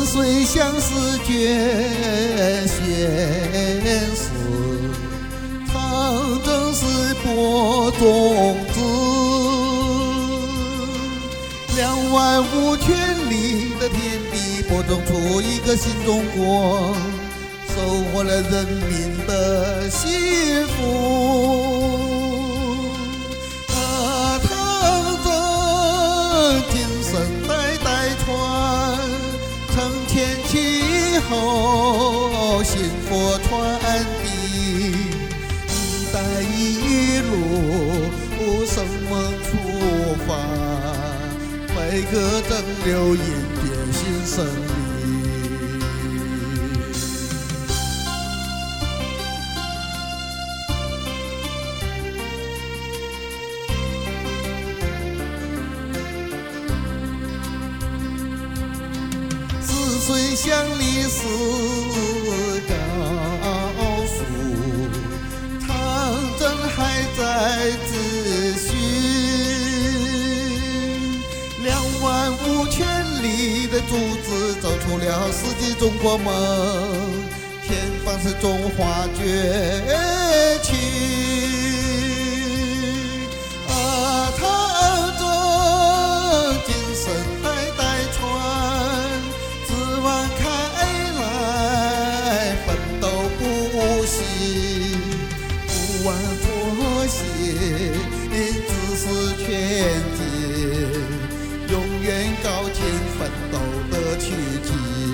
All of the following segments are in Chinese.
岁相思绝现实，长征是播种子。25000里的天地，播种出一个新中国，收获了人民的幸福。长征精神代代传，承前启后，幸福传递。一带一路，生梦出发，每个蒸馏演变新生命。似水相离是高树，长征还在继续。25000里的组织，走出了世纪中国梦，前方是中华崛起。长征精神代代传，指望开来，奋斗不息，不忘初心，只是前进，永远高前奋斗的奇迹。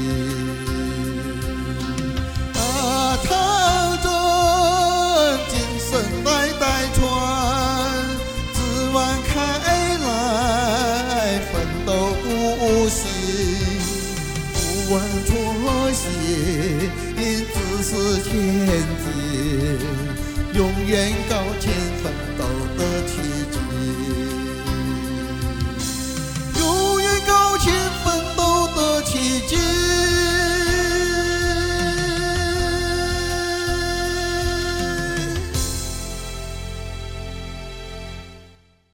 长征精神代代传，指望开来，奋斗不息，不忘初心，只是前进，永远高前